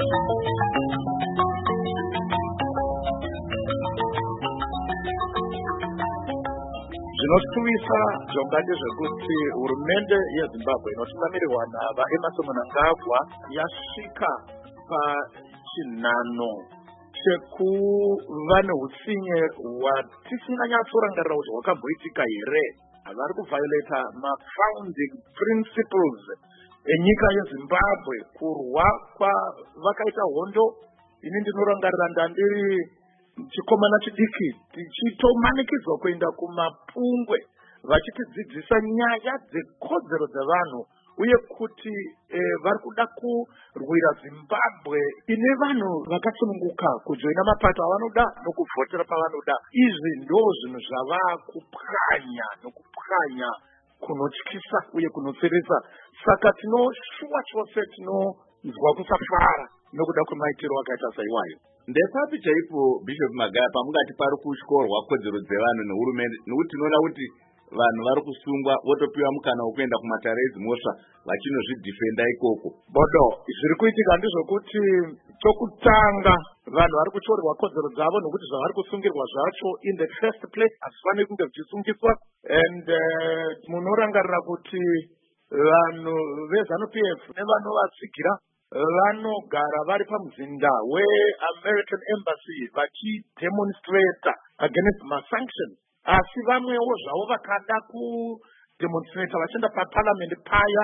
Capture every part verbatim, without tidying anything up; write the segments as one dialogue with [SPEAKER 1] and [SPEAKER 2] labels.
[SPEAKER 1] Zvinosuvisa zvongati zvekuti hurumende yeZimbabwe inotungamirirwa naEmmerson Mnangagwa yasvika pachinhano chekuva neutsinye hwatisinganyatsorangarira kuti hwakamboitika here. Vari kuviolata mafounding principles enyika yeZimbabwe. Kurwa kwavakaita hondo, ini ndinorangarira ndandiri chikomana chidiki tichitomanikidzwa kuenda kumapungwe vachitidzidzisa nyaya dzekodzero dzevanhu uye kuti e, vari kuda kurwira Zimbabwe ine vanhu vakasununguka kujoina mapato avanoda nokuvhotera pavanoda. Izvi ndo zvinhu zvava kupwanya nokupwanya kunotyisa uye kunotsirisa. Saka tinoshuwa chose tinonzwa kusafara nokuda kwemaitiro akaita saiwayo.
[SPEAKER 2] Ndepapi chaipo Bishop Magaya pamungati pari kutyorwa kodzero dzevanhu nehurumende, nekuti tinoona kuti vanhu vari kusungwa votopiwa mukana wekuenda kumatare edzimhosva vachinozvidhifenda ikoko.
[SPEAKER 1] Bodo zviri kuitika ndezvokuti chokutanga vanhu vari kutyorwa kodzero dzavo nokuti zvavari kusungirwa zvacho in the first place hazvifaniri kunge zvichisungiswa. And uh, munorangarira kuti vanhu veZANU-P F nevanovatsigira vanogara vari pamuzinda weAmerican Embassy vachidemonstrata against masanctions, asi vamwewo zvavo vakada kudemonstrata vachienda paparliament paya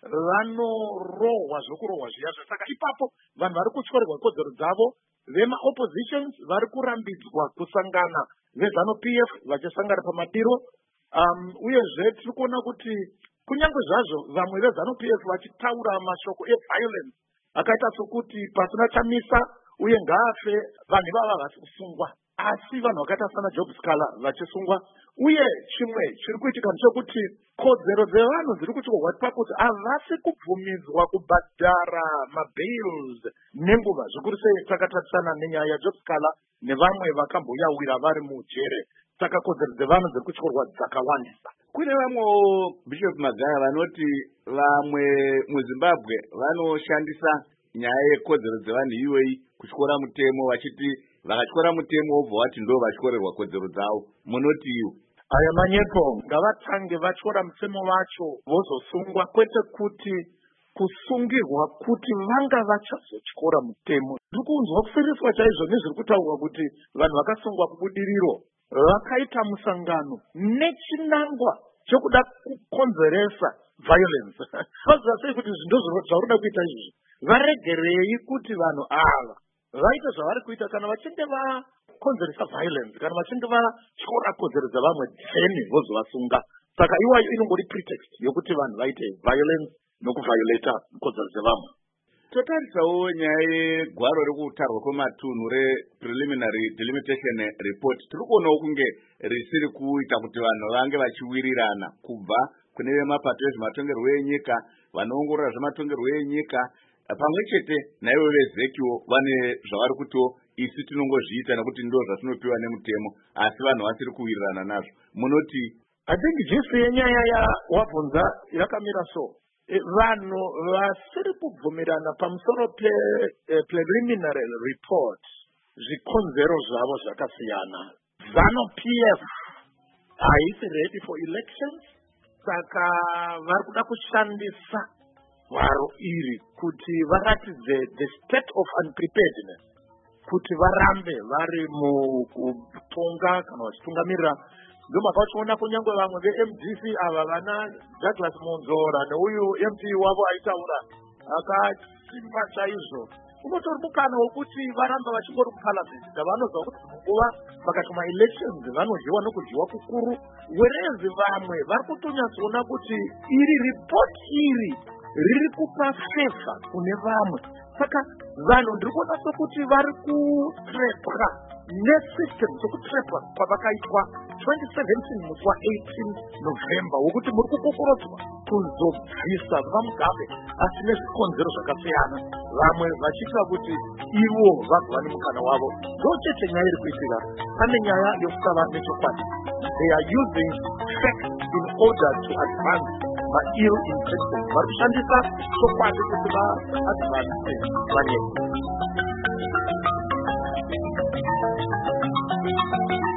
[SPEAKER 1] vanorohwa zvokurohwa zviya. Saka ipapo vanhu vari kutyorerwa kodzero dzavo. Vema-oppositions vari kurambidzwa kusangana, veZANU-P F vachisangana pamadiro. Um, uyezve tiri kuona kuti kunyange zvazvo vamwe veZANU-P F vachitaura mashoko eviolence akaita sokuti pasina chamisa uye ngaafe vanhu ivava vasi kusungwa, asi vanhu vakaita sana Job Scala vachisungwa. Uye chimwe chiri kuitika ndechekuti kodzero dzevanhu dziri kutyorwa pakuti havasi kubvumidzwa kubhadhara mabails nenguva. Zvikuru sei takatarisana nenyaya yaJob Scala nevamwe vakambouya vari mujere. Saka kodzero dzevanhu dziri kutyorwa dzakawandisa.
[SPEAKER 2] Kune vamwewo Bishop Magaya vanoti vamwe muZimbabwe vanoshandisa nyaya yekodzero dzevanhu iyoyi kutyora mutemo, vachiti vakatyora mutemo wobva wati ndo vatyorerwa kodzero dzavo. Munoti iwo
[SPEAKER 1] aya manyepo ngavatange vatyora mutemo vacho vozosungwa, kwete kuti kusungirwa kuti vanga vachazotyora mutemo. Ndiri kunzwa kusiriswa chaizvo nezviri kutaurwa kuti vanhu vakasungwa kubudiriro vakaita musangano nechinangwa chokuda kukonzeresa violence. Vaziva sei kuti ndizvo zvaurida kuita izvi? Varegerei kuti vanhu ava vaite zvavari kuita kana vachinge vakonzeresa violence, kana vachinge vatyora kodzero dzavamwe dzeni vozovasunga. Saka iwayo inongori pretext yokuti vanhu vaite violence nokuviolata kodzero dzevamwe.
[SPEAKER 2] Totarisawo nyaya yegwaro rekutarwa kwematunhu re-preliminary delimitation report. Tiri kuonawo kunge risiri kuita kuti vanhu vange vachiwirirana kubva kune vemapato ezvematongerwo enyika, vanoongorora zvematongerwo enyika, pamwe chete naivo vezekiwo vane zvavari kutiwo isi tinongozviita nekuti ndo zvatinopiwa nemutemo, asi vanhu vasiri kuwirirana nazvo. Munoti
[SPEAKER 1] I think jisi yenyaya yawabvunza yakamira so. Vanhu vasiri kubvumirana pamusoro pe eh, preliminary report zvikonzero zvavo zvakasiyana. ZANU-P F haisi ready for elections, saka vari kuda kushandisa hwaro iri kuti varatidze the state of unpreparedness, kuti varambe vari mukutonga kana vachitungamirira. Ndoma vachiona kunyange vamwe ve-M D C ava vana Douglas Monzora neuyu M P wavo aitaura akasimba chaizvo, unotori mukana wokuti varambe vachingori kuparliament ndavanozwa kuti munguva pakati ma-elections vanodyiwa nokudyiwa kukuru. Whereas vamwe vari kutonyatsoona kuti iri report iri riri kupa favor kune vamwe. Saka vanhu ndiri kuona sokuti vari kutrepwa nesystem sokutrepwa kwavakaitwa twenty seventeen musi wa-eighteen November wokuti muri kukokorodzwa kuzobvisa vamugabe asi nezvikonzero zvakasiyana, vamwe vachiita kuti ivo vagova nemukana wavo. Ndochete nyaya iri kuitika. Pane nyaya yokusava nechokwadi. They are using facts in order to advance ma-ill intentions. Vari kushandisa chokwadi kuti vaadvance vanyika.
[SPEAKER 3] Thank you.